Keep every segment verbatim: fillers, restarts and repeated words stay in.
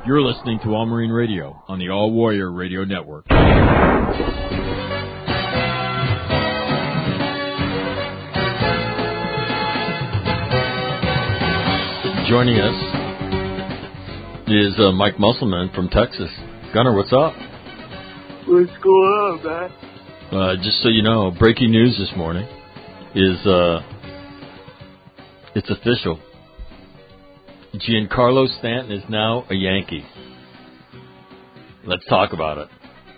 You're listening to All Marine Radio on the All Warrior Radio Network. Joining us is uh, Mike Musselman from Texas. Gunner, what's up? What's going on, man? Uh, just so you know, breaking news this morning is uh, it's official. Giancarlo Stanton is now a Yankee. Let's talk about it.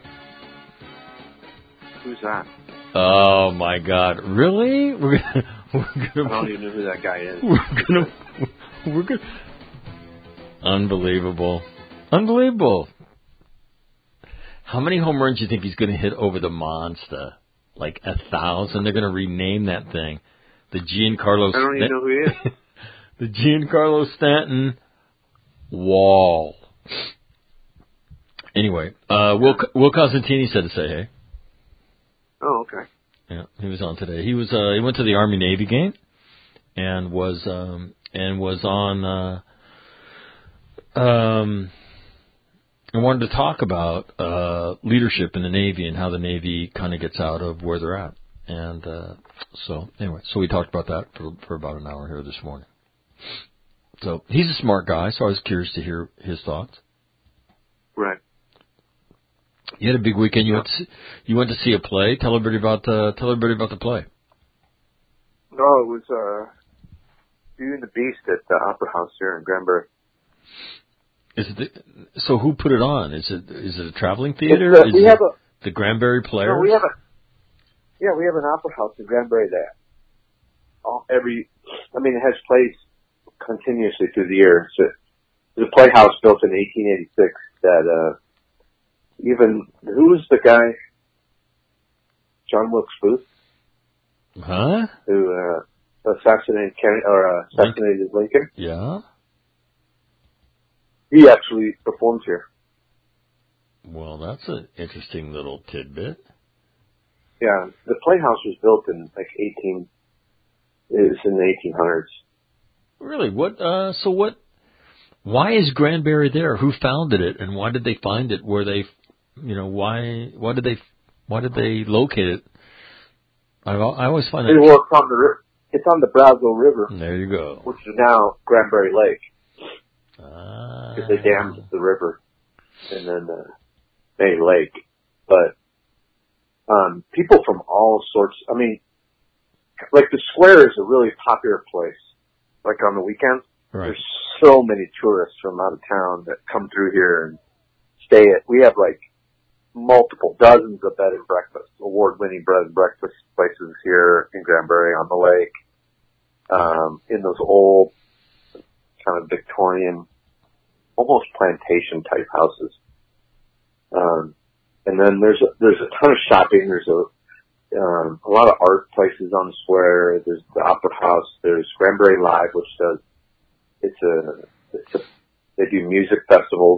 Who's that? Oh my God! Really? We're gonna. We're gonna I don't even know who that guy is. We're gonna. We're gonna. Unbelievable! Unbelievable! How many home runs do you think he's going to hit over the monster? Like a thousand. They're going to rename that thing the Giancarlo. I don't even know who he is. The Giancarlo Stanton Wall. Anyway, uh, Will Will Cosentini said to say hey. Oh, okay. Yeah, he was on today. He was uh, he went to the Army Navy game and was um, and was on uh, um and wanted to talk about uh, leadership in the Navy and how the Navy kind of gets out of where they're at. And uh, so anyway, so we talked about that for for about an hour here this morning. So he's a smart guy, so I was curious to hear his thoughts. Right. You had a big weekend. You yeah. went to see, you went to see a play. Tell everybody about uh, tell everybody about the play. No, it was uh, Beauty and the Beast at the Opera House here in Granbury. Is it the, so? Who put it on? Is it is it a traveling theater? Uh, is we it have a the Granbury Players? No, we have a yeah, we have an opera house in Granbury that all, every I mean it has plays continuously through the year. So there's a playhouse built in eighteen eighty-six that uh, even who was the guy? John Wilkes Booth, huh? Who uh, assassinated Kennedy or uh, assassinated Lincoln? Yeah. He actually performs here. Well, that's an interesting little tidbit. Yeah, the playhouse was built in like eighteen. It was in the eighteen hundreds. Really? What? Uh, so what? Why is Granbury there? Who founded it, and why did they find it? Where they, you know, why? Why did they? Why did they locate it? I, I always find that. Well, it's on the it's on the Brazos River. There you go. Which is now Granbury Lake. Ah. Because they dammed the river and then uh, made a lake. But um, people from all sorts. I mean, like the square is a really popular place. Like on the weekends, right. There's so many tourists from out of town that come through here and stay at. We have like multiple dozens of bed and breakfast, award-winning bed and breakfast places here in Granbury on the lake, um, in those old kind of Victorian, almost plantation type houses. Um, and then there's a, there's a ton of shopping. There's a Um, a lot of art places on the square. There's the Opera House. There's Granbury Live, which does, it's a, it's a, they do music festivals.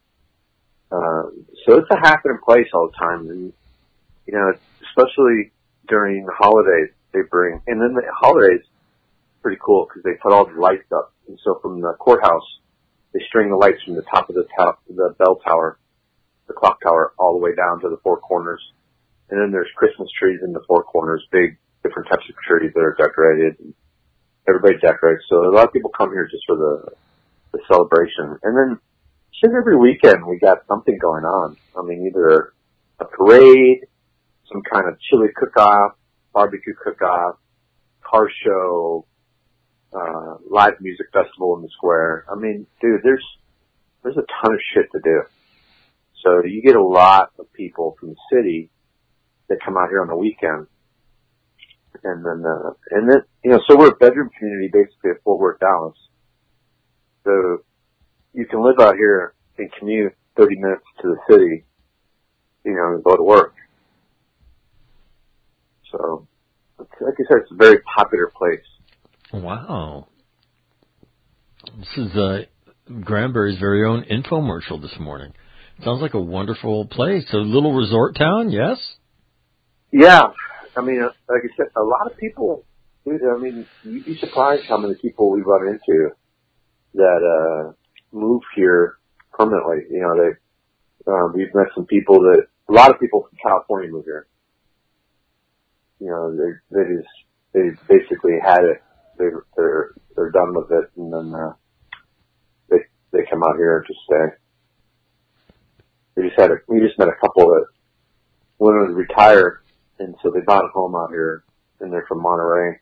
Um, so it's a happening place all the time. And, you know, especially during the holidays, they bring, and then the holidays, pretty cool because they put all the lights up. And so from the courthouse, they string the lights from the top of the top, the bell tower, the clock tower, all the way down to the four corners. And then there's Christmas trees in the four corners, big, different types of trees that are decorated. And everybody decorates. So a lot of people come here just for the, the celebration. And then shit, every weekend we got something going on. I mean, either a parade, some kind of chili cook-off, barbecue cook-off, car show, uh, live music festival in the square. I mean, dude, there's, there's a ton of shit to do. So you get a lot of people from the city that come out here on the weekend. And then, uh, and then, you know, so we're a bedroom community basically at Fort Worth, Dallas. So you can live out here and commute thirty minutes to the city, you know, and go to work. So, like I said, it's a very popular place. Wow. This is, uh, Granbury's very own infomercial this morning. Sounds like a wonderful place. A little resort town, yes? Yeah. I mean, like I said, a lot of people, I mean, you'd be surprised how many people we run into that, uh, move here permanently. You know, they, um, we've met some people that, a lot of people from California move here. You know, they, they just, they basically had it. They, they're, they're done with it, and then, uh, they, they come out here to stay. We just had a, we just met a couple that wanted to retire, and so they bought a home out here, and they're from Monterey.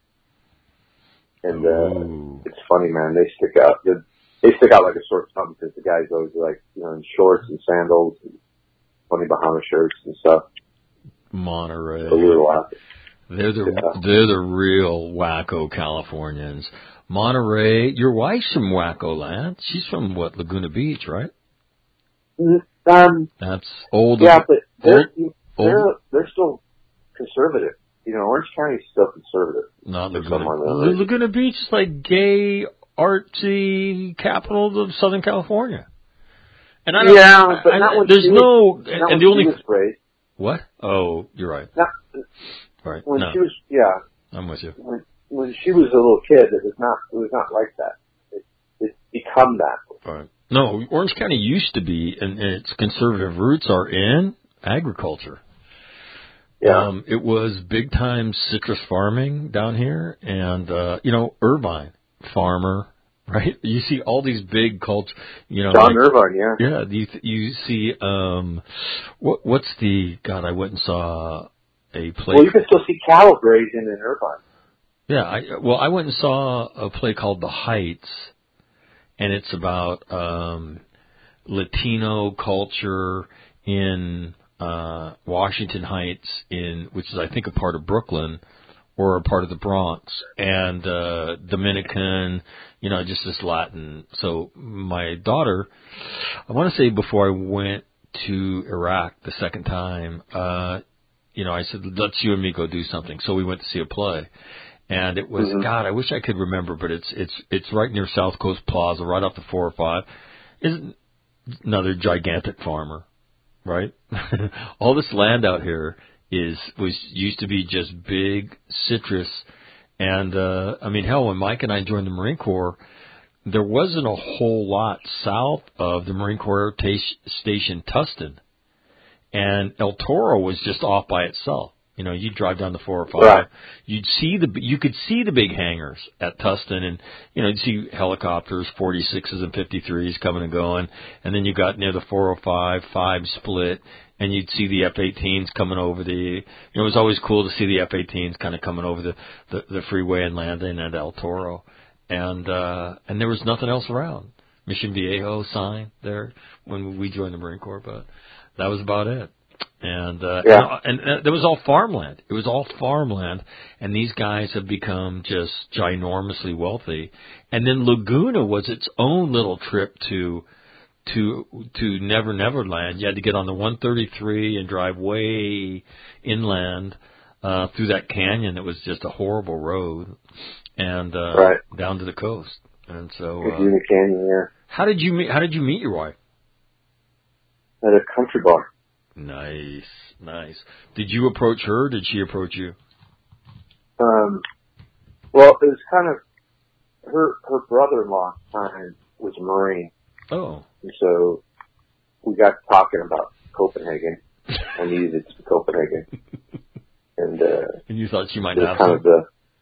And, uh, it's funny, man, they stick out, they, they stick out like a sore thumb because the guys always like, you know, in shorts and sandals and funny Bahama shirts and stuff. Monterey. So we were laughing. They're the, yeah. they're the real wacko Californians. Monterey, your wife's from Wacko Land. She's from what, Laguna Beach, right? Um, That's old. Yeah, but they're, old, they're, old. they're still conservative. You know, Orange County's still conservative. Not Laguna. Laguna Beach is like gay, artsy capital of Southern California. And I don't, yeah, but I, not I, when there's she no, was, and, not and when the only, she was raised. What? Oh, you're right. Not, right. When no. she was, yeah. I'm with you. When, when she was a little kid, it was not, it was not like that. It, it's become that. Right. No, Orange County used to be, and its conservative roots are in agriculture. Yeah. Um, it was big time citrus farming down here, and uh, you know, Irvine, farmer, right? You see all these big culture, you know, John like, Irvine, yeah. Yeah, you you see, um, what what's the God? I went and saw a play. Well, you can still see cattle grazing in Irvine. Yeah, I well, I went and saw a play called The Heights, and it's about um, Latino culture in uh, Washington Heights, in which is I think a part of Brooklyn or a part of the Bronx, and uh, Dominican, you know, just this Latin. So my daughter, I want to say before I went to Iraq the second time, uh, you know, I said, let's you and me go do something. So we went to see a play. And it was, mm-hmm. God, I wish I could remember, but it's it's it's right near South Coast Plaza, right off the four oh five. Isn't another gigantic farmer, right? All this land out here is was used to be just big citrus, and uh, I mean, hell, when Mike and I joined the Marine Corps, there wasn't a whole lot south of the Marine Corps Station Tustin, and El Toro was just off by itself. You know, you'd drive down the four oh five, right. you'd see the, you could see the big hangars at Tustin, and, you know, you'd see helicopters, forty-sixes and fifty-threes coming and going, and then you got near the four oh five, five split, and you'd see the F eighteens coming over the, you know, it was always cool to see the F eighteens kind of coming over the, the, the freeway and landing at El Toro, and, uh, and there was nothing else around. Mission Viejo sign there when we joined the Marine Corps, but that was about it. And, uh, yeah. and, and uh, there was all farmland. It was all farmland. And these guys have become just ginormously wealthy. And then Laguna was its own little trip to, to, to Never Never Land. You had to get on the one thirty-three and drive way inland, uh, through that canyon that was just a horrible road and, uh, right. down to the coast. And so, uh, Laguna Canyon, yeah. How did you meet, how did you meet your wife? At a country bar. Nice, nice. Did you approach her or did she approach you? Um, well, it was kind of, her, her brother-in-law time was a Marine. Oh. And so we got talking about Copenhagen. I needed it to Copenhagen. And, uh, and you thought she might it was have kind some? of the,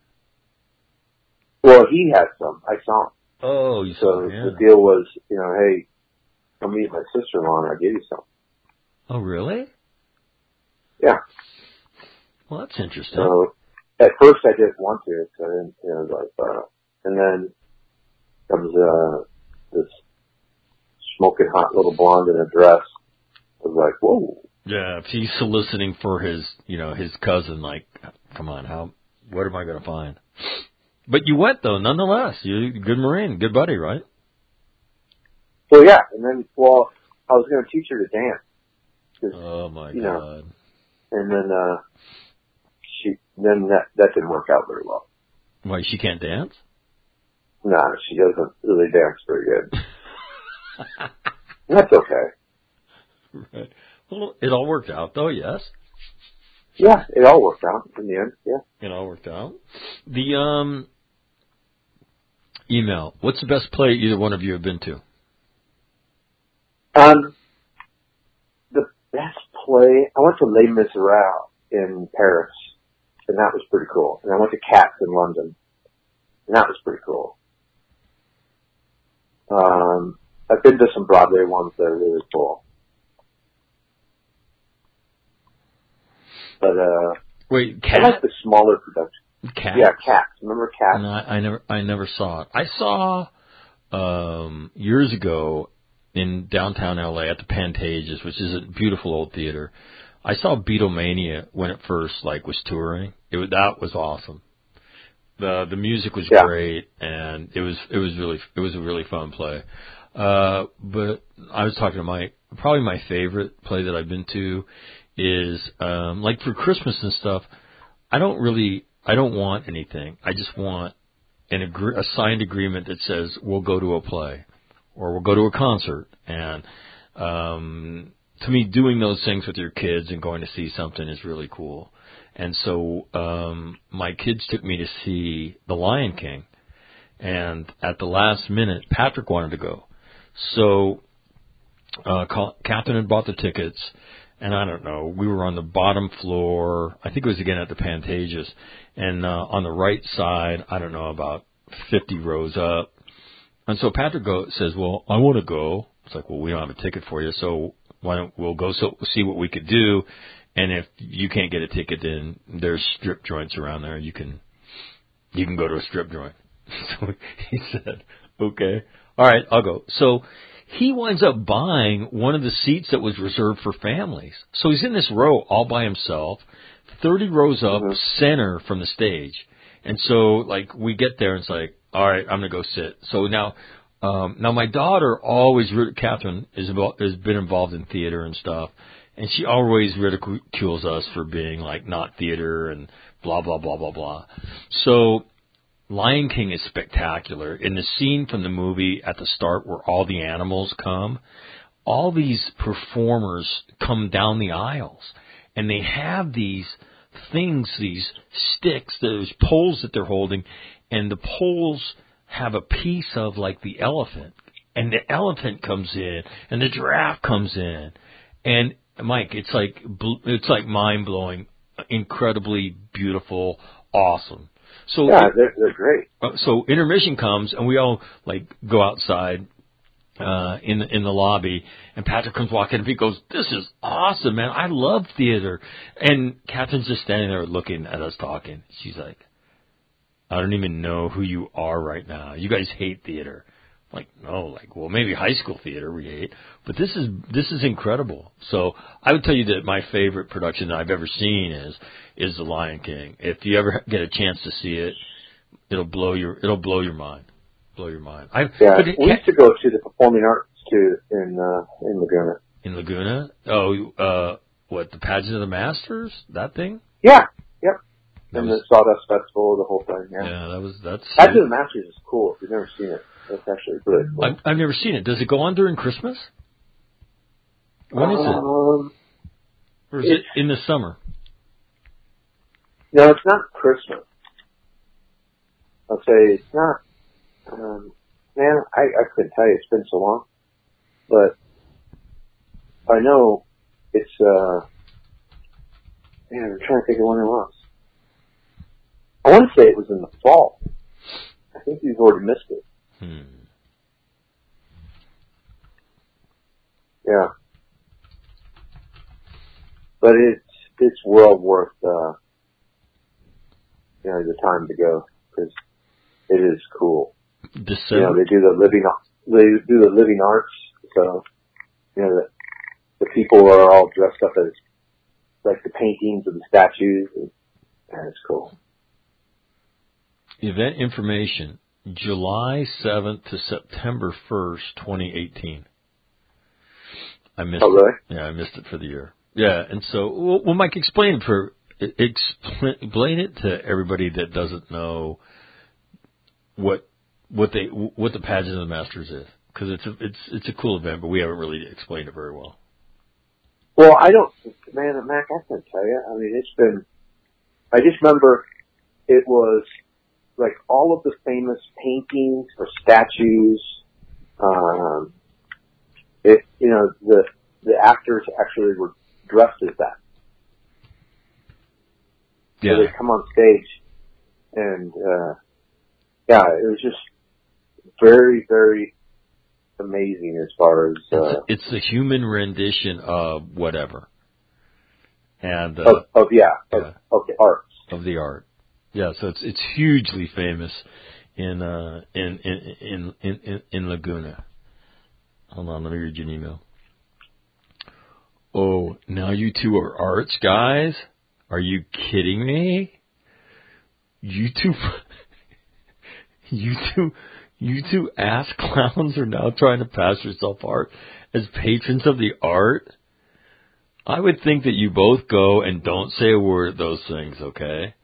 well, he had some. I saw him. Oh, you so saw him, yeah. the deal was, you know, hey, come meet my sister-in-law and I'll give you some. Oh, really? Yeah. Well, that's interesting. So at first I didn't want to, so I didn't, you know, like, uh, and then comes, uh, this smoking hot little blonde in a dress. I was like, whoa. Yeah, if he's soliciting for his, you know, his cousin, like, come on, how, what am I going to find? But you went, though, nonetheless. You're a good Marine, good buddy, right? So, yeah, and then, well, I was going to teach her to dance. Oh, my you God. Know, and then, uh, she, then that, that didn't work out very well. Why, she can't dance? No, nah, she doesn't really dance very good. That's okay. Right. Well, it all worked out, though, yes? Yeah, it all worked out in the end, yeah. It all worked out. The, um, email. What's the best play either one of you have been to? Um, the best play, I went to Les Miserables in Paris, and that was pretty cool. And I went to Cats in London, and that was pretty cool. Um, I've been to some Broadway ones that are really cool. But, uh, wait, Cat? I like the smaller productions. Cats? Yeah, Cats. Remember Cats? No, I, I never, I never saw it. I saw, um, years ago in downtown L A at the Pantages, which is a beautiful old theater. I saw Beatlemania when it first, like, was touring. It was, that was awesome. The, the music was yeah. great, and it was, it was really, it was a really fun play. Uh, but I was talking to Mike, probably my favorite play that I've been to is, um, like for Christmas and stuff, I don't really, I don't want anything. I just want an agree, a signed agreement that says we'll go to a play or we'll go to a concert. And, um, to me, doing those things with your kids and going to see something is really cool. And so, um, my kids took me to see The Lion King, and at the last minute, Patrick wanted to go. So, uh, Catherine had bought the tickets, and I don't know, we were on the bottom floor. I think it was again at the Pantages, and, uh, on the right side, I don't know, about fifty rows up. And so Patrick go, says, well, I want to go. It's like, well, we don't have a ticket for you, so why don't we'll go so, see what we could do. And if you can't get a ticket, then there's strip joints around there. You can, you can go to a strip joint. So he said, okay, all right, I'll go. So he winds up buying one of the seats that was reserved for families. So he's in this row all by himself, thirty rows up, mm-hmm. center from the stage. And so, like, we get there and it's like, all right, I'm going to go sit. So now, um, now my daughter always, Catherine, is about, has been involved in theater and stuff. And she always ridicules us for being, like, not theater and blah, blah, blah, blah, blah. So Lion King is spectacular. In the scene from the movie at the start where all the animals come, all these performers come down the aisles. And they have these things, these sticks, those poles that they're holding. And the poles have a piece of, like, the elephant. And the elephant comes in. And the giraffe comes in. And Mike, it's like it's like mind blowing, incredibly beautiful, awesome. So yeah, they're, they're great. So intermission comes and we all like go outside uh, in the in the lobby, and Patrick comes walking and he goes, "This is awesome, man! I love theater." And Catherine's just standing there looking at us talking. She's like, "I don't even know who you are right now. You guys hate theater." Like, no, like, well, maybe high school theater we hate, but this is, this is incredible. So I would tell you that my favorite production that I've ever seen is, is The Lion King. If you ever get a chance to see it, it'll blow your, it'll blow your mind. Blow your mind. I, yeah, but it, we used to go to the Performing Arts too in, uh, in Laguna. In Laguna? Oh, uh, what, the Pageant of the Masters? That thing? Yeah, yep. That and was, the Sawdust Festival, the whole thing, yeah. Yeah, that was, that's... Pageant of the Masters is cool if you've never seen it. That's actually really cool. I've, I've never seen it. Does it go on during Christmas? When is it? Um, or is it in the summer? No, it's not Christmas. I'll say it's not. Um, man, I, I couldn't tell you. It's been so long. But I know it's, uh, man, I'm trying to think of when it was. I want to say it was in the fall. I think you've already missed it. Hmm. Yeah. But it's, it's well worth, uh, you know, the time to go, because it is cool. December. You know, they do the living, they do the living arts, so, you know, the, the people are all dressed up as, like, the paintings of the statues, and, and it's cool. Event information. July seventh to September first, twenty eighteen. I missed oh, really? it. Yeah, I missed it for the year. Yeah, and so, well, well Mike, explain it for, explain it to everybody that doesn't know what, what they, what the Pageant of the Masters is. Cause it's a, it's, it's a cool event, but we haven't really explained it very well. Well, I don't, man, Mac, I can't tell you. I mean, it's been, I just remember it was, like all of the famous paintings or statues, um, it, you know, the the actors actually were dressed as that. Yeah. So they come on stage, and uh, yeah, it was just very, very amazing as far as uh, it's, a, it's the human rendition of whatever, and uh, of, of yeah, yeah. Of, of the arts of the art. Yeah, so it's it's hugely famous in uh in in in in, in, in Laguna. Hold on, let me read you an email. Oh, now you two are arts guys? Are you kidding me? You two, you two, you two ass clowns are now trying to pass yourself art as patrons of the art? I would think that you both go and don't say a word of those things, okay?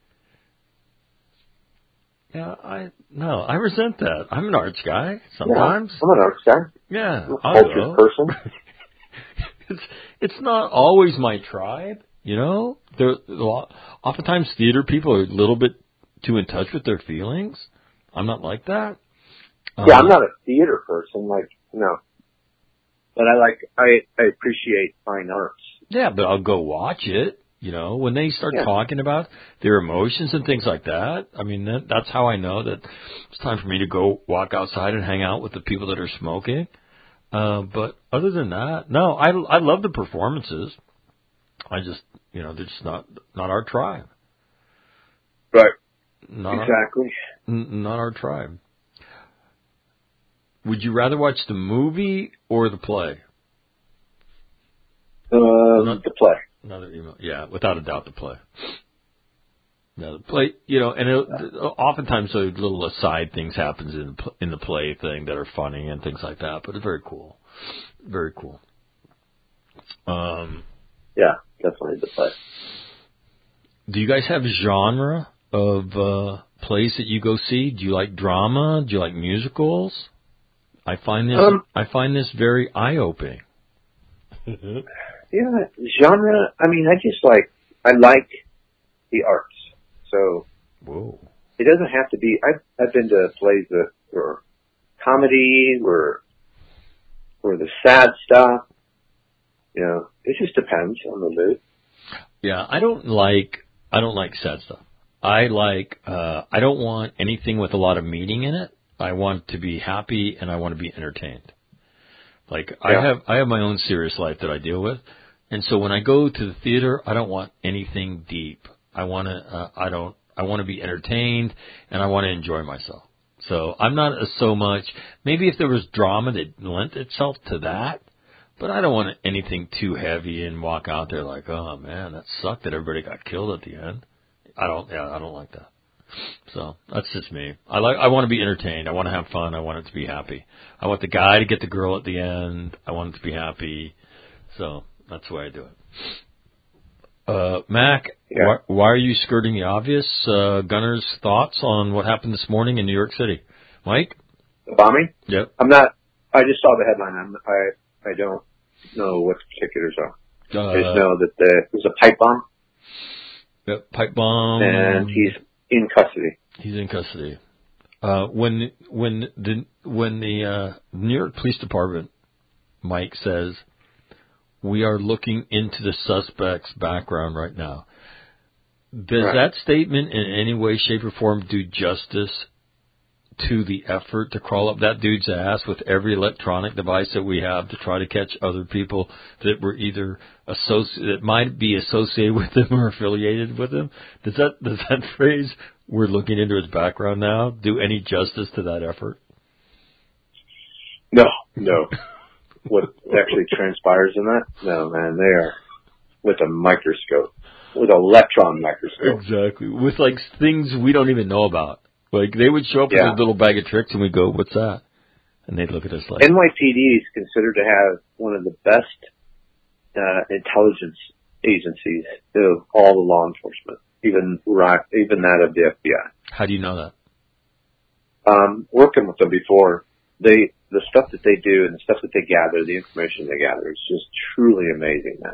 Yeah, I, no, I resent that. I'm an arts guy sometimes. Yeah, I'm an arts guy. Yeah, I'm a I'll cultured go. person. it's, it's not always my tribe, you know? There, oftentimes theater people are a little bit too in touch with their feelings. I'm not like that. Yeah, um, I'm not a theater person, like, no. But I like, I, I appreciate fine arts. Yeah, but I'll go watch it. You know, when they start yeah. talking about their emotions and things like that, I mean, that, that's how I know that it's time for me to go walk outside and hang out with the people that are smoking. Uh, but other than that, no, I, I love the performances. I just, you know, they're just not, not our tribe. Right. Not exactly. Our, n- not our tribe. Would you rather watch the movie or the play? Uh, Not, the play. Another email. Yeah, without a doubt, the play. Yeah, the play. You know, and it, oftentimes so little aside things happens in in the play thing that are funny and things like that. But it's very cool, very cool. Um, yeah, definitely the play. Do you guys have a genre of uh, plays that you go see? Do you like drama? Do you like musicals? I find this um, I find this very eye opening. Yeah, genre, I mean, I just like, I like the arts. So, Whoa. It doesn't have to be, I've, I've been to plays that were comedy, were, were the sad stuff. You know, it just depends on the mood. Yeah, I don't like, I don't like sad stuff. I like, uh, I don't want anything with a lot of meaning in it. I want to be happy and I want to be entertained. Like, yeah. I have, I have my own serious life that I deal with. And so when I go to the theater, I don't want anything deep. I want to, uh, I don't, I want to be entertained and I want to enjoy myself. So I'm not a, so much, maybe if there was drama that lent itself to that, but I don't want anything too heavy and walk out there like, oh man, that sucked that everybody got killed at the end. I don't, yeah, I don't like that. So that's just me. I like, I want to be entertained. I want to have fun. I want it to be happy. I want the guy to get the girl at the end. I want it to be happy. So that's the way I do it. Uh, Mac, yeah. why, why are you skirting the obvious? Uh, Gunner's thoughts on what happened this morning in New York City. Mike? The bombing? Yep. I'm not, I just saw the headline. I'm, I, I don't know what the particulars are. Uh, I just know that the, it was a pipe bomb. Yep, pipe bomb. And he's in custody. He's in custody. Uh, when, when the, when the, uh, New York Police Department, Mike says, we are looking into the suspect's background right now. Does right. that statement in any way, shape, or form do justice to the effort to crawl up that dude's ass with every electronic device that we have to try to catch other people that were either associated, that might be associated with him or affiliated with him? Does that, does that phrase, we're looking into his background now, do any justice to that effort? No, no. What actually transpires in that? No, man, they are with a microscope, with an electron microscope. Exactly. With like things we don't even know about. Like they would show up yeah. with a little bag of tricks and we go, what's that? And they'd look at us like. N Y P D is considered to have one of the best uh, intelligence agencies of all the law enforcement, even even that of the F B I. How do you know that? Um, working with them before, they the stuff that they do and the stuff that they gather, the information they gather, is just truly amazing, man.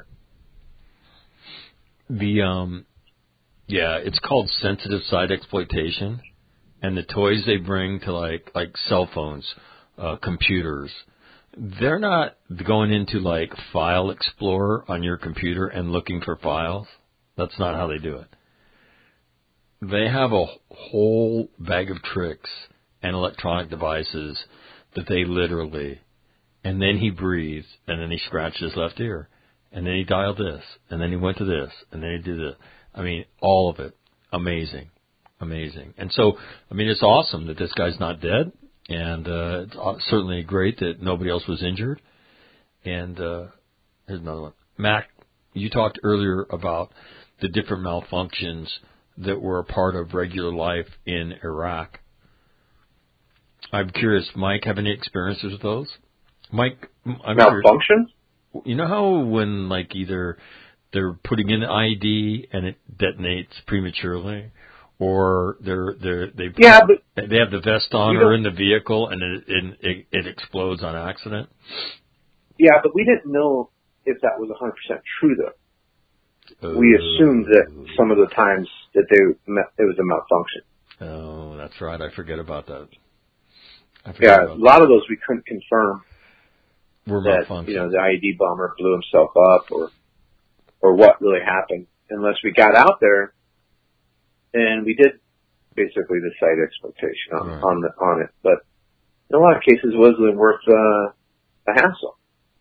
The um, yeah, it's called sensitive side exploitation, and the toys they bring to like like cell phones, uh, computers, they're not going into like File Explorer on your computer and looking for files. That's not how they do it. They have a whole bag of tricks and electronic devices that they literally, and then he breathed, and then he scratched his left ear, and then he dialed this, and then he went to this, and then he did this. I mean, all of it. Amazing. Amazing. And so, I mean, it's awesome that this guy's not dead, and uh, it's certainly great that nobody else was injured. And uh, here's another one. Mac, you talked earlier about the different malfunctions that were a part of regular life in Iraq. I'm curious, Mike, have any experiences with those? Mike, I'm malfunction? Sure, you know how when like either they're putting in the I E D and it detonates prematurely, or they're they're they yeah, but they have the vest on or in the vehicle and it, it it it explodes on accident? Yeah, but we didn't know if that was one hundred percent true though. We assumed that some of the times that they it was a malfunction. Oh, that's right. I forget about that. I forget yeah, about a lot that. of those we couldn't confirm were that malfunction. You know the I E D bomber blew himself up or or what really happened unless we got out there and we did basically the site exploitation on right. on, the, on it. But in a lot of cases, it wasn't worth uh, the hassle.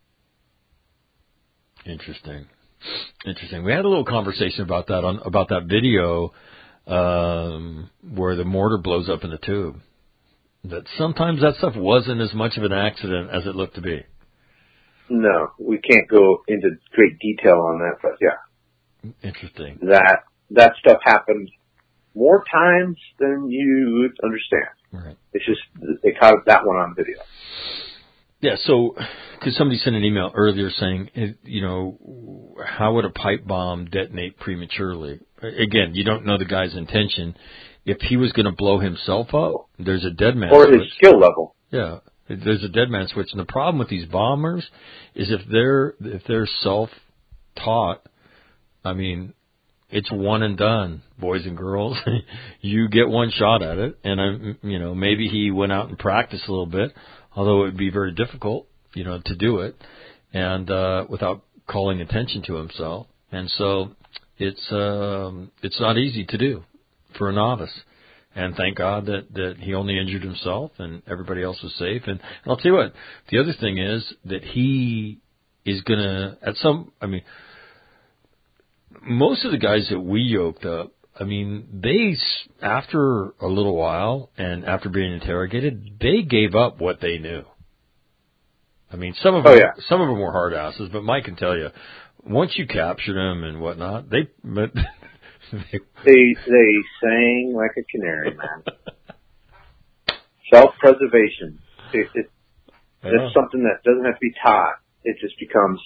Interesting. Interesting. We had a little conversation about that on about that video um, where the mortar blows up in the tube. That sometimes that stuff wasn't as much of an accident as it looked to be. No, we can't go into great detail on that, but yeah. Interesting. That that stuff happened more times than you would understand. Right. It's just they caught that one on video. Yeah, so, because somebody sent an email earlier saying, you know, how would a pipe bomb detonate prematurely? Again, you don't know the guy's intention. If he was going to blow himself up, there's a dead man or switch. Or his skill level. Yeah, there's a dead man switch. And the problem with these bombers is if they're, if they're self-taught, I mean, it's one and done, boys and girls. You get one shot at it. And, I'm, you know, maybe he went out and practiced a little bit. Although it would be very difficult, you know, to do it, and uh, without calling attention to himself. And so it's um, it's not easy to do for a novice. And thank God that, that he only injured himself and everybody else was safe. And, and I'll tell you what, the other thing is that he is going to, at some, I mean, most of the guys that we yoked up, I mean, they, after a little while and after being interrogated, they gave up what they knew. I mean, some of them, oh, yeah. some of them were hard asses, but Mike can tell you, once you captured them and whatnot, they, they, they, they sang like a canary, man. Self-preservation. It, it, it's something that doesn't have to be taught. It just becomes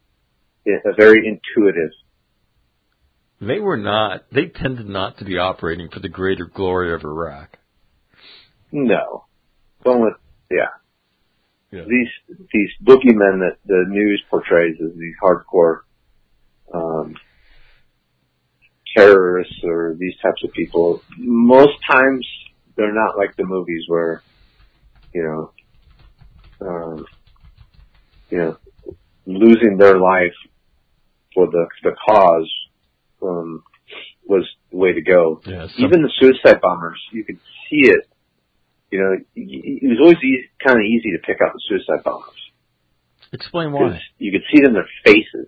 a very intuitive. They were not, they tended not to be operating for the greater glory of Iraq. No. Don't let, yeah. yeah. These, these boogeymen that the news portrays as these hardcore, um, terrorists or these types of people, most times they're not like the movies where, you know, um, you know, losing their life for the, the cause, Um, was the way to go. Yeah, some... Even the suicide bombers, you could see it. You know, it was always easy, kind of easy to pick out the suicide bombers. Explain why. You could see it in their faces.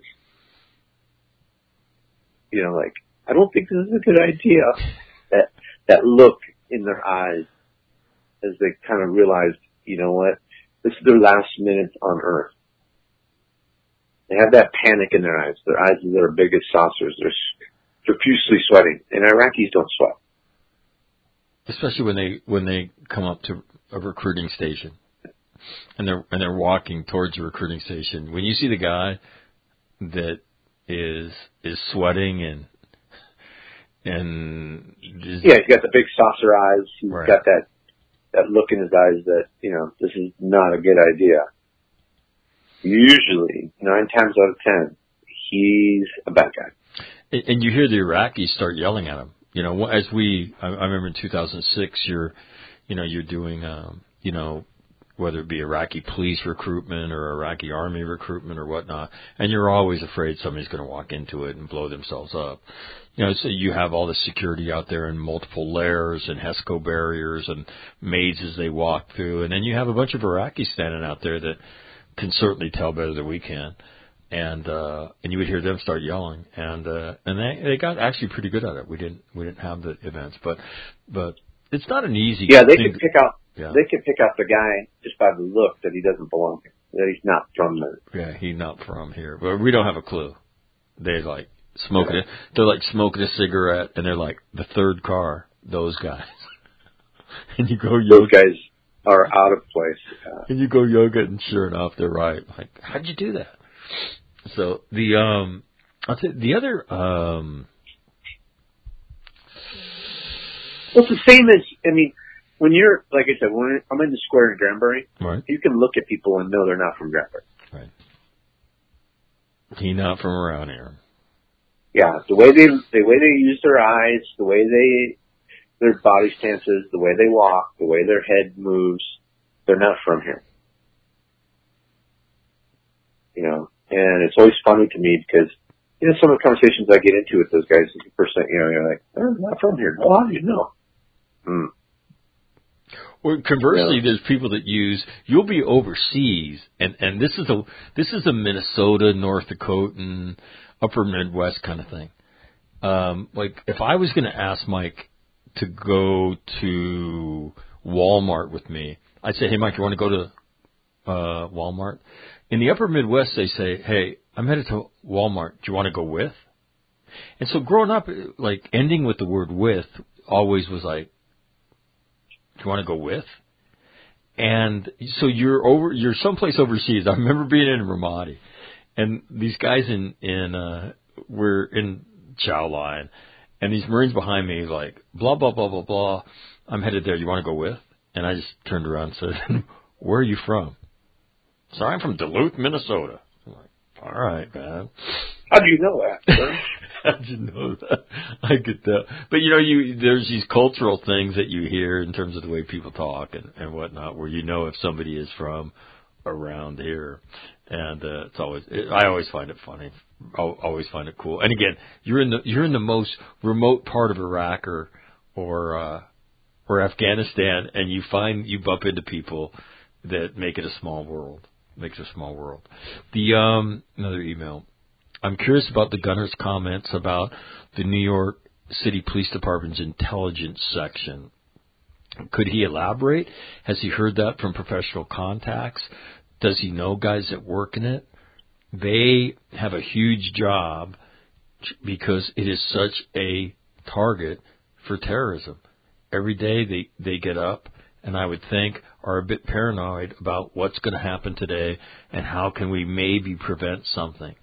You know, like, I don't think this is a good idea. That that look in their eyes as they kind of realized, you know what, this is their last minutes on Earth. They have that panic in their eyes. Their eyes are their biggest saucers. They're profusely sweating. And Iraqis don't sweat. Especially when they when they come up to a recruiting station, and they're and they're walking towards a recruiting station. When you see the guy that is is sweating and and is, yeah, he's got the big saucer eyes. He's right. got that that look in his eyes that, you know, this is not a good idea. Usually, nine times out of ten, he's a bad guy. And you hear the Iraqis start yelling at him. You know, as we, I, I remember in two thousand six, you're, you know, you're doing, um, you know, whether it be Iraqi police recruitment or Iraqi army recruitment or whatnot, and you're always afraid somebody's going to walk into it and blow themselves up. You know, so you have all the security out there in multiple layers and HESCO barriers and mazes they walk through, and then you have a bunch of Iraqis standing out there that can certainly tell better than we can. And uh, and you would hear them start yelling, and uh, and they they got actually pretty good at it. We didn't we didn't have the events, but but it's not an easy. Yeah, they thing. could pick out yeah. they could pick out the guy just by the look that he doesn't belong here, that he's not from there. Yeah, he's not from here, but we don't have a clue. They like smoking it. They're like smoking a cigarette, and they're like the third car. Those guys, and you go yoga. Those guys are out of place. Uh, and you go yoga, and sure enough, they're right. Like, how'd you do that? So the um, I'll tell you, the other um, well, it's the same as I mean, when you're like I said, when I'm in the square in Granbury, right. You can look at people and know they're not from Granbury. Right. He's not from around here. Yeah, the way they the way they use their eyes, the way they their body stances, the way they walk, the way their head moves, they're not from here. You know. And it's always funny to me because, you know, some of the conversations I get into with those guys, the first thing, you know, you're like, oh, I'm not from here. Well, how do you know? Hmm. Well, conversely, yeah. There's people that use, you'll be overseas, and, and this is a, this is a Minnesota, North Dakota, upper Midwest kind of thing. Um, like, if I was going to ask Mike to go to Walmart with me, I'd say, hey, Mike, you want to go to uh, Walmart? In the upper Midwest, they say, hey, I'm headed to Walmart. Do you want to go with? And so growing up, like, ending with the word with always was like, do you want to go with? And so you're over, you're someplace overseas. I remember being in Ramadi, and these guys in, in, uh, were in chow line, and these Marines behind me, like, blah, blah, blah, blah, blah. I'm headed there. You want to go with? And I just turned around and said, where are you from? So I'm from Duluth, Minnesota. I'm like, all right, man. How do you know that, sir? How'd you know that? I could tell. But, you know, you there's these cultural things that you hear in terms of the way people talk and, and whatnot, where you know if somebody is from around here. And uh, it's always, it, I always find it funny. I always find it cool. And again, you're in the you're in the most remote part of Iraq or or uh, or Afghanistan, and you find you bump into people that make it a small world. Makes a small world. The um, another email. I'm curious about the gunner's comments about the New York City Police Department's intelligence section. Could he elaborate? Has he heard that from professional contacts? Does he know guys that work in it? They have a huge job because it is such a target for terrorism. Every day they, they get up, and I would think are a bit paranoid about what's going to happen today and how can we maybe prevent something.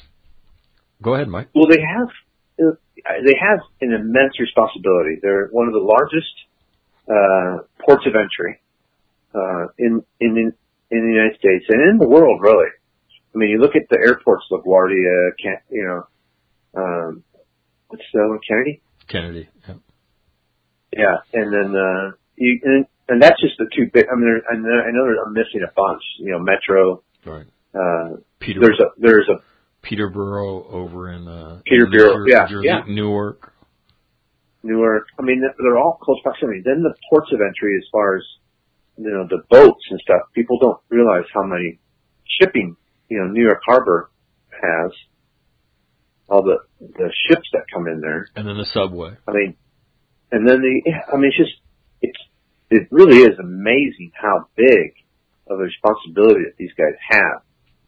Go ahead, Mike. Well, they have they have an immense responsibility. They're one of the largest uh, ports of entry uh, in in in the United States and in the world, really. I mean, you look at the airports, LaGuardia, Can, you know, um, what's the one, Kennedy? Kennedy. Yeah. Yeah, and then uh, you and, and that's just the two big. I mean, there, I know I know I'm missing a bunch. You know, Metro. Right. Uh, Peter. There's a there's a Peterborough over in uh, Peterborough. New Jersey, Yeah, Jersey, yeah. Newark. Newark. I mean, they're all close proximity. Then the ports of entry, as far as you know, the boats and stuff. People don't realize how many shipping. You know, New York Harbor has all the the ships that come in there, and then the subway. I mean, and then the. I mean, it's just it's it really is amazing how big of a responsibility that these guys have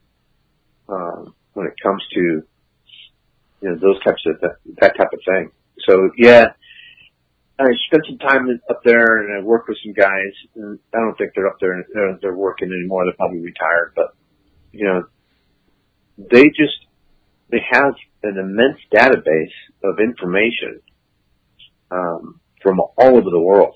um, when it comes to you know those types of that, that type of thing. So yeah, I spent some time up there and I worked with some guys. And I don't think they're up there; they're, they're working anymore. They're probably retired, but you know. They just, they have an immense database of information, um, from all over the world.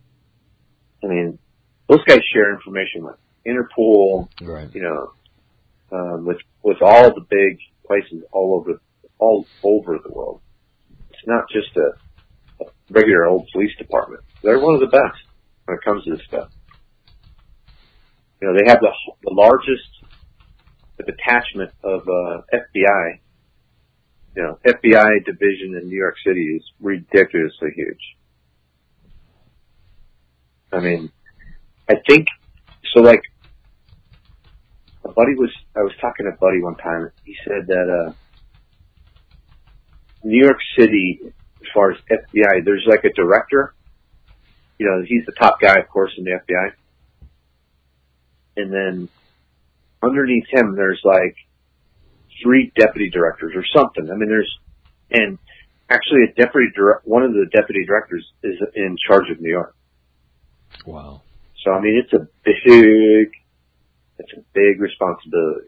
I mean, those guys share information with Interpol, right. you know, um, with, with all the big places all over, all over the world. It's not just a, a regular old police department. They're one of the best when it comes to this stuff. You know, they have the the largest the detachment of uh, F B I. You know, F B I division in New York City is ridiculously huge. I mean, I think so. Like, a buddy was I was talking to a buddy one time. He said that uh, New York City, as far as F B I, there's like a director. You know, he's the top guy, of course, in the F B I. And then underneath him, there's like three deputy directors or something. I mean, there's, and actually a deputy direct, one of the deputy directors is in charge of New York. Wow. So, I mean, it's a big, it's a big responsibility.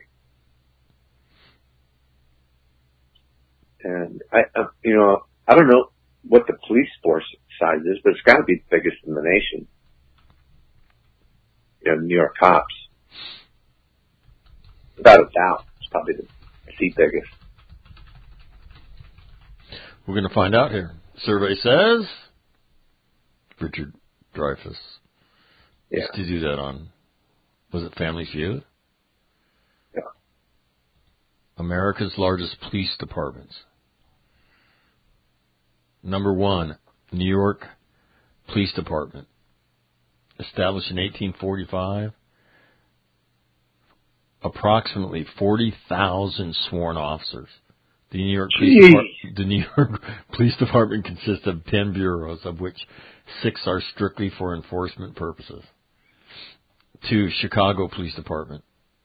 And I, uh, you know, I don't know what the police force size is, but it's got to be the biggest in the nation. You know, New York cops. Without a doubt, it's probably the, the biggest. We're going to find out here. Survey says Richard Dreyfuss Yeah. used to do that on, was it Family Feud? Yeah. America's largest police departments. Number one, New York Police Department. Established in eighteen forty-five. Approximately forty thousand sworn officers. The New York Police Department, the New York Police Department consists of ten bureaus, of which six are strictly for enforcement purposes. Two, Chicago Police Department.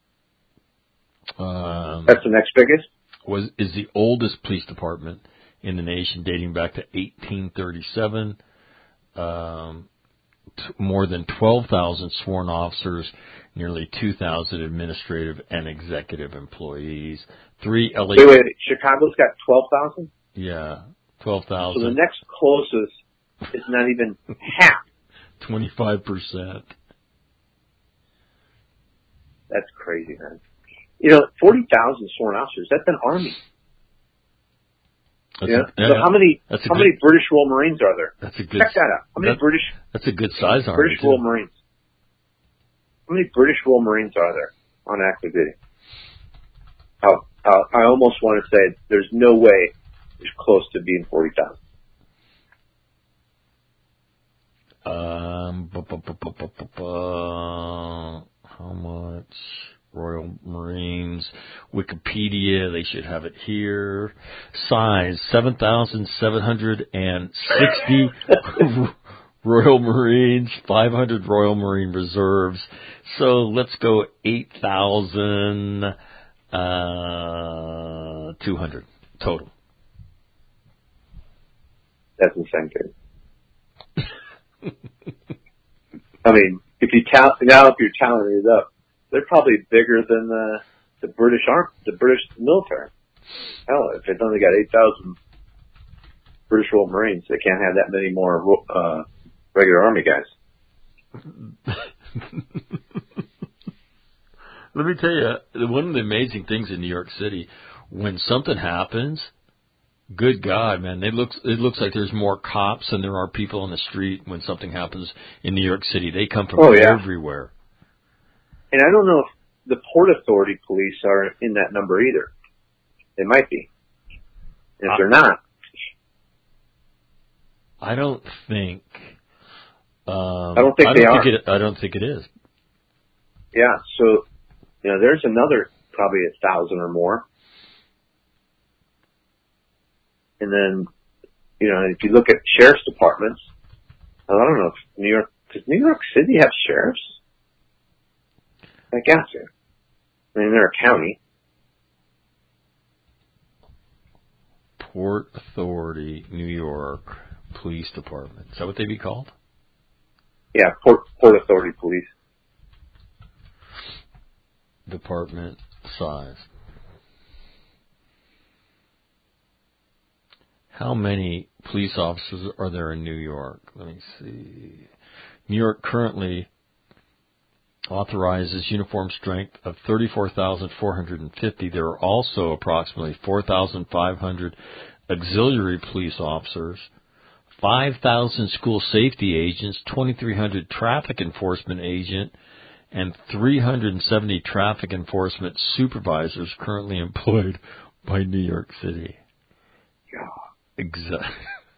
Um, That's the next biggest? Was is the oldest police department in the nation, dating back to eighteen thirty-seven. Um, t- more than twelve thousand sworn officers, nearly two thousand administrative and executive employees. Three L A. Wait, wait, wait. Chicago's got twelve thousand? Yeah, twelve thousand. So the next closest is not even half. twenty-five percent. That's crazy, man. You know, forty thousand sworn officers, that's an army. That's yeah. A, yeah. So how many that's how good, many British Royal Marines are there? That's a good. Check that out. How many that, British? That's a good size army. British too. Royal Marines. How many British Royal Marines are there on active duty? I, I, I almost want to say there's no way it's close to being forty thousand. Um, bu- bu- bu- bu- bu- bu- bu- how much? Royal Marines, Wikipedia, they should have it here. Size, seven thousand seven hundred sixty Royal Marines, five hundred Royal Marine Reserves. So let's go eight thousand two hundred total. That's insane, dude. I mean, if you count, now if you're tallying it up, they're probably bigger than the the British arm, the British military. Hell, if they've only got eight thousand British Royal Marines, they can't have that many more uh, regular army guys. Let me tell you, one of the amazing things in New York City, when something happens, good God, man, it looks it looks like there's more cops than there are people on the street when something happens in New York City. They come from oh, yeah. everywhere. And I don't know if the Port Authority police are in that number either. They might be. And if I, they're not, I don't think. Um, I don't think I they don't are. Think it, I don't think it is. Yeah. So, you know, there's another probably a thousand or more. And then, you know, if you look at sheriff's departments, I don't know if New York, does New York City have sheriffs? I guess so. I mean, they're a county. Port Authority, New York Police Department. Is that what they be called? Yeah, Port Port Authority Police. Department size. How many police officers are there in New York? Let me see. New York currently authorizes uniform strength of thirty-four thousand four hundred fifty. There are also approximately four thousand five hundred auxiliary police officers, five thousand school safety agents, twenty-three hundred traffic enforcement agent, and three hundred seventy traffic enforcement supervisors currently employed by New York City. Yeah. Exactly.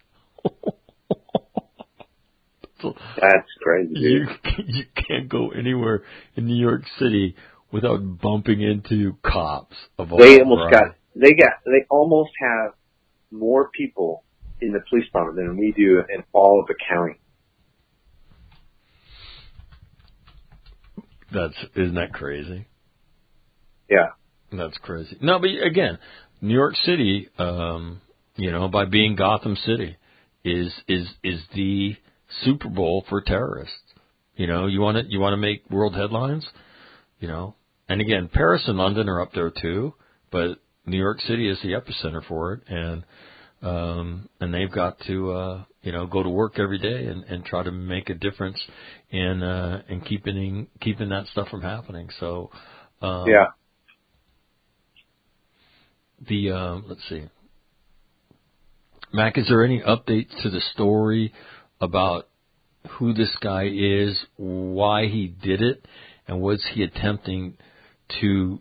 That's crazy, dude. You, you can't go anywhere in New York City without bumping into cops of all They almost variety. got, they got, they almost have more people in the police department than we do in all of the county. That's, isn't that crazy? Yeah. That's crazy. No, but again, New York City, um, you know, by being Gotham City, is is is the Super Bowl for terrorists. You know, you want to you want to make world headlines, you know. And again, Paris and London are up there too, but New York City is the epicenter for it, and um, and they've got to uh, you know go to work every day and, and try to make a difference in uh, in keeping keeping that stuff from happening. So um, Yeah. The um, let's see, Mac, is there any updates to the story about who this guy is, why he did it, and was he attempting to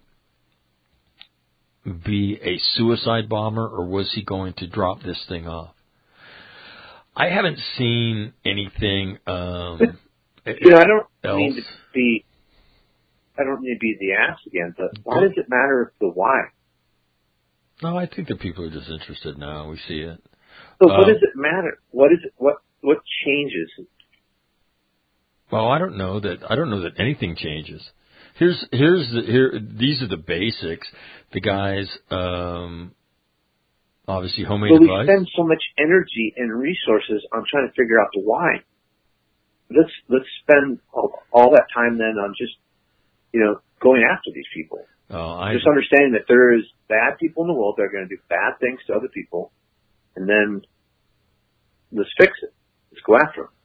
be a suicide bomber, or was he going to drop this thing off? I haven't seen anything. Um, you know, I don't else. mean to be. I don't mean to be the ass again, but why does it matter the why? No, I think that people are just interested now. We see it. So um, what does it matter? What is it? What what changes? Well, I don't know that. I don't know that anything changes. Here's here's the, here. These are the basics. The guys, um, obviously, homemade But we advice. spend so much energy and resources on trying to figure out the why. Let's let's spend all, all that time then on just you know going after these people. Oh, I, just understanding that there is bad people in the world that are going to do bad things to other people, and then let's fix it. Let's go after them.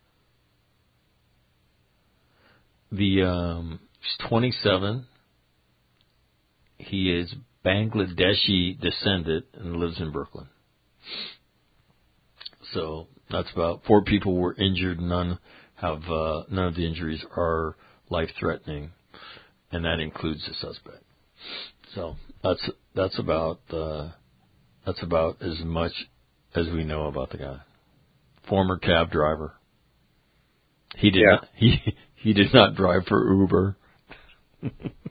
The um, he's twenty-seven. He is Bangladeshi descendant and lives in Brooklyn. So that's about four people were injured. None have uh, none of the injuries are life-threatening, and that includes the suspect. So that's that's about uh, that's about as much as we know about the guy. Former cab driver. He did Yeah. not, he he did not drive for Uber. The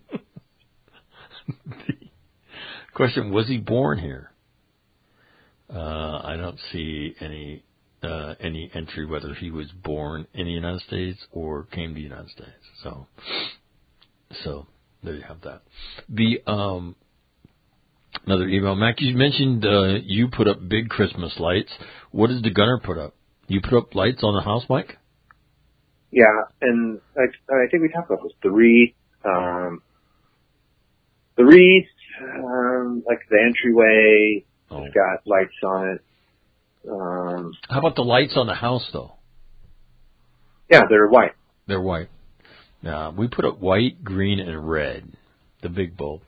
question, was he born here? Uh, I don't see any uh, any entry whether he was born in the United States or came to the United States. So so there you have that. The um, another email, Mac. You mentioned uh, you put up big Christmas lights. What does the gunner put up? You put up lights on the house, Mike? Yeah, and I, I think we talked about this. Three, um, three, um, like the entryway. Oh. It's got lights on it. Um, How about the lights on the house, though? yeah, they're white. They're white. Now, we put up white, green, and red, the big bulbs.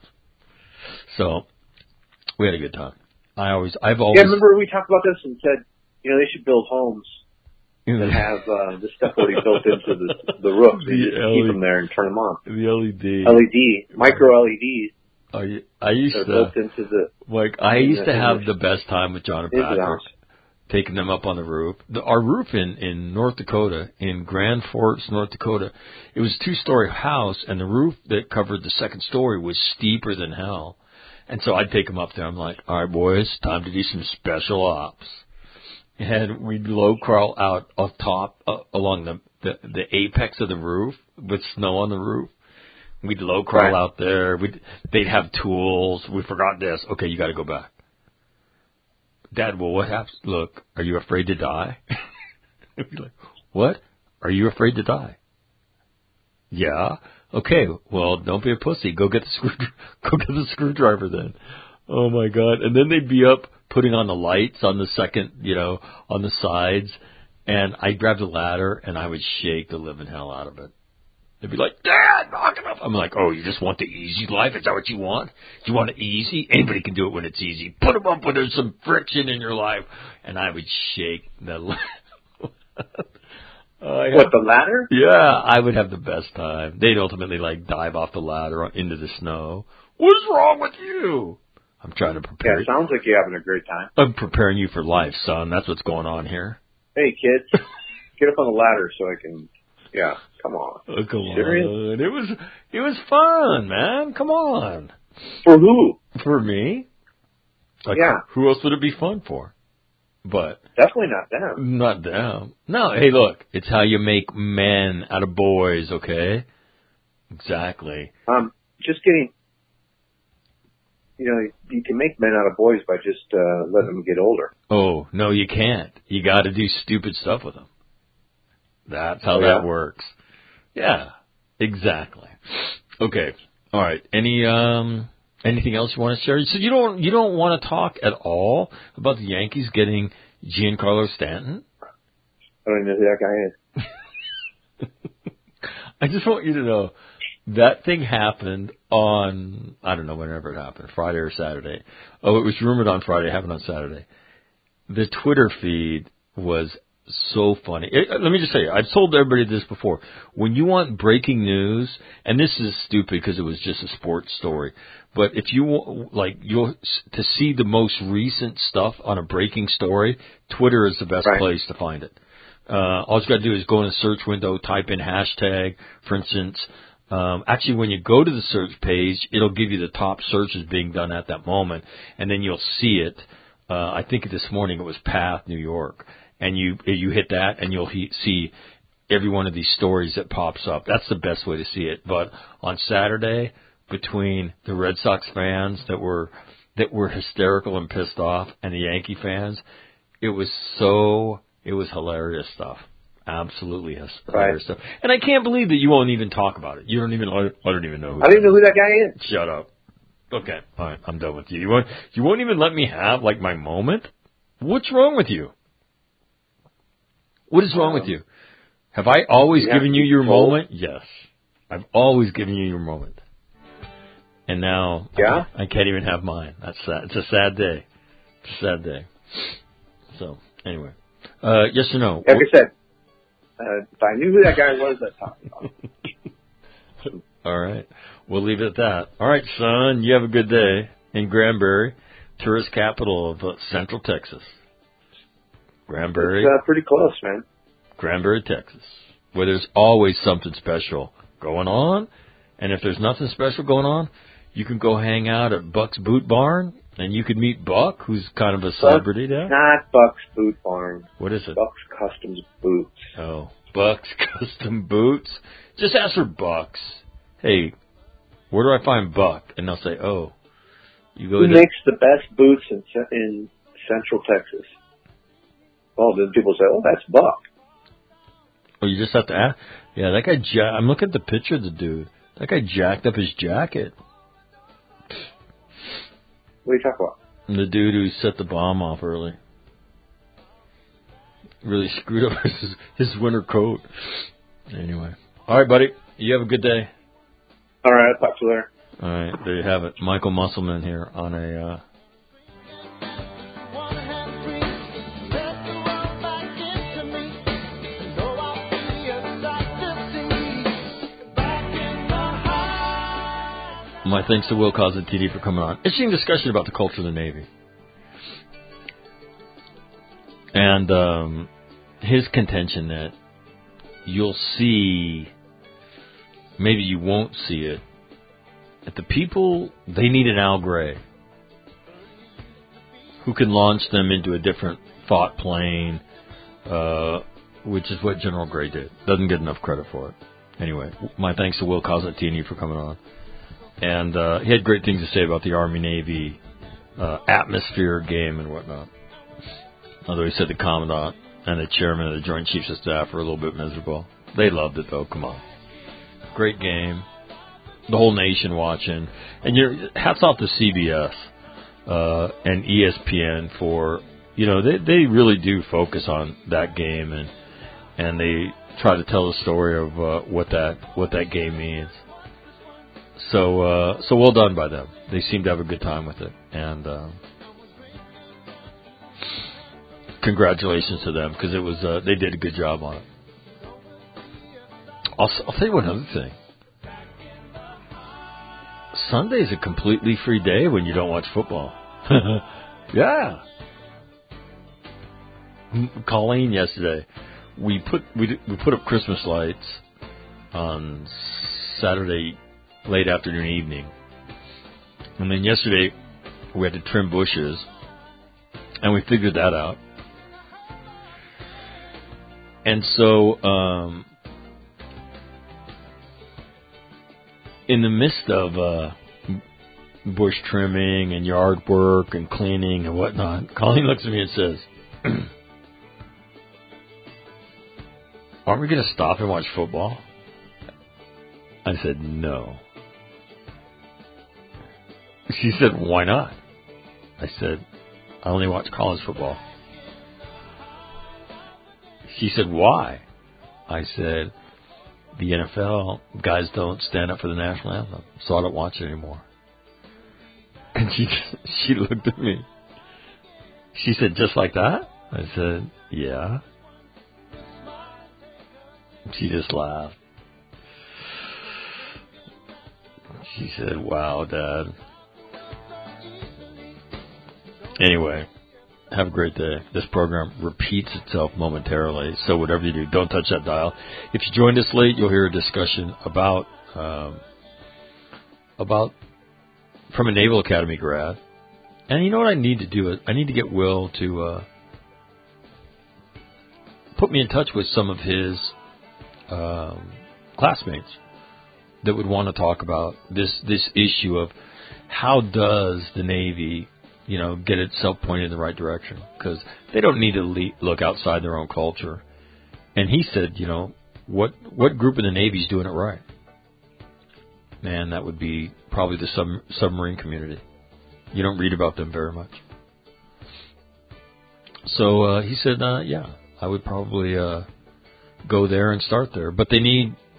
So we had a good time. I always, I've always. Yeah, remember we talked about this and said, you know, they should build homes that have uh, this stuff already built into the the roof. The You just L E D keep them there and turn them on. The L E D. L E D, micro L E Ds. I, I used They're to, built into the. like, I in used the, to have the, the best time with John and into the Patrick, house. taking them up on the roof. The, our roof in, in North Dakota, in Grand Forks, North Dakota, it was a two-story house, and the roof that covered the second story was steeper than hell. And so I'd take them up there. I'm like, all right, boys, time to do some special ops. And we'd low crawl out off top uh, along the, the the apex of the roof with snow on the roof. We'd low crawl Right. out there. We'd they'd have tools. We forgot this. Okay, you got to go back. Dad, well, what happens? Look, are you afraid to die? We'd be like, what? Are you afraid to die? Yeah. Okay. Well, don't be a pussy. Go get the screw. Go get the screwdriver then. Oh my God! And then they'd be up putting on the lights on the second, you know, on the sides, and I'd grab the ladder and I would shake the living hell out of it. They'd be like, Dad, knock it off. I'm like, oh, you just want the easy life? Is that what you want? Do you want it easy? Anybody can do it when it's easy. Put them up when there's some friction in your life. And I would shake the Uh, what, the ladder? Yeah, I would have the best time. They'd ultimately, like, dive off the ladder into the snow. What's wrong with you? I'm trying to prepare. Yeah, it sounds like you're having a great time. I'm preparing you for life, son. That's what's going on here. Hey, kids, get up on the ladder so I can, yeah, come on. Oh, come Serious? on. It was, it was fun, man. Come on. For who? For me? Like, yeah. Who else would it be fun for? But definitely not them. Not them. No, hey, look, it's how you make men out of boys, okay? Exactly. Um, just getting, you know, you can make men out of boys by just uh, letting them get older. Oh, no, you can't. You got to do stupid stuff with them. That's how oh, that yeah? works. Yeah, exactly. Okay. All right. Any um anything else you want to share? So you don't you don't want to talk at all about the Yankees getting Giancarlo Stanton? I don't even know who that guy is. I just want you to know that thing happened on, I don't know, whenever it happened, Friday or Saturday. Oh, it was rumored on Friday, it happened on Saturday. The Twitter feed was so funny. It, let me just say, I've told everybody this before. When you want breaking news, and this is stupid because it was just a sports story, but if you want, like, you'll, to see the most recent stuff on a breaking story, Twitter is the best right. place to find it. Uh, all you got to do is go in the search window, type in hashtag, for instance. Um, actually, when you go to the search page, it'll give you the top searches being done at that moment, and then you'll see it. Uh, I think this morning it was Path, New York, and you you hit that, and you'll he, see every one of these stories that pops up. That's the best way to see it. But on Saturday, between the Red Sox fans that were that were hysterical and pissed off, and the Yankee fans, it was so it was hilarious stuff. Absolutely hilarious right. stuff. And I can't believe that you won't even talk about it. You don't even I don't even know who I don't even know who that guy is. Shut up. Okay, all right, I'm done with you. You won't you won't even let me have like my moment? What's wrong with you? What is wrong um, with you? Have I always given you your told? moment? Yes. I've always given you your moment. And now yeah? I, I can't even have mine. That's sad. It's a sad day. It's a sad day. So, anyway. Uh, yes or no? Like I said, uh, if I knew who that guy was, I'd talk about it. All right. We'll leave it at that. All right, son. You have a good day in Granbury, tourist capital of uh, Central Texas. Granbury. It's uh, pretty close, man. Granbury, Texas, where there's always something special going on. And if there's nothing special going on, you can go hang out at Buck's Boot Barn, and you could meet Buck, who's kind of a celebrity there. Not Buck's Boot Barn. What is it? Buck's Customs Boots. Oh, Buck's Custom Boots? Just ask for Buck's. Hey, where do I find Buck? And they'll say, oh, you go Who to... makes the best boots in in Central Texas? Oh, then people say, oh, that's Buck. Oh, you just have to ask? Yeah, that guy, ja- I'm looking at the picture of the dude. That guy jacked up his jacket. What are you talking about? The dude who set the bomb off early. Really screwed up his, his winter coat. Anyway. All right, buddy. You have a good day. All right, I'll talk to you later. All right, there you have it. Michael Musselman here on a... Uh, My thanks to Will Cosentini for coming on. Interesting discussion about the culture of the Navy. And um, his contention that you'll see, maybe you won't see it, that the people, they need an Al Gray who can launch them into a different thought plane, uh, which is what General Gray did. Doesn't get enough credit for it. Anyway, my thanks to Will Cosentini for coming on. And uh, he had great things to say about the Army-Navy uh, atmosphere game and whatnot. Although he said the Commandant and the Chairman of the Joint Chiefs of Staff were a little bit miserable. They loved it, though. Come on. Great game. The whole nation watching. And you're, hats off to C B S uh, and E S P N for, you know, they, they really do focus on that game. And, and they try to tell the story of uh, what that what that game means. So, uh, so well done by them. They seem to have a good time with it, and uh, congratulations to them because it was uh, they did a good job on it. I'll, I'll tell you one other thing. Sunday's a completely free day when you don't watch football. Yeah. Colleen yesterday, we put we we put up Christmas lights on Saturday late afternoon evening, and then yesterday we had to trim bushes, and we figured that out. And so, um, in the midst of uh, bush trimming and yard work and cleaning and whatnot, Colleen looks at me and says, "Aren't we going to stop and watch football?" I said, "No." She said, "Why not?" I said, "I only watch college football." She said, "Why?" I said, "The N F L guys don't stand up for the national anthem, so I don't watch it anymore." And she she looked at me. She said, "Just like that?" I said, "Yeah." She just laughed. She said, "Wow, Dad." Anyway, have a great day. This program repeats itself momentarily, so whatever you do, don't touch that dial. If you joined us late, you'll hear a discussion about um, about from a Naval Academy grad. And you know what I need to do? I need to get Will to uh, put me in touch with some of his um, classmates that would want to talk about this this issue of how does the Navy, you know, get itself pointed in the right direction, because they don't need to le- look outside their own culture. And he said, you know, what what group in the Navy is doing it right? Man, that would be probably the sub- submarine community. You don't read about them very much. So uh, he said, uh, yeah, I would probably uh, go there and start there. But they need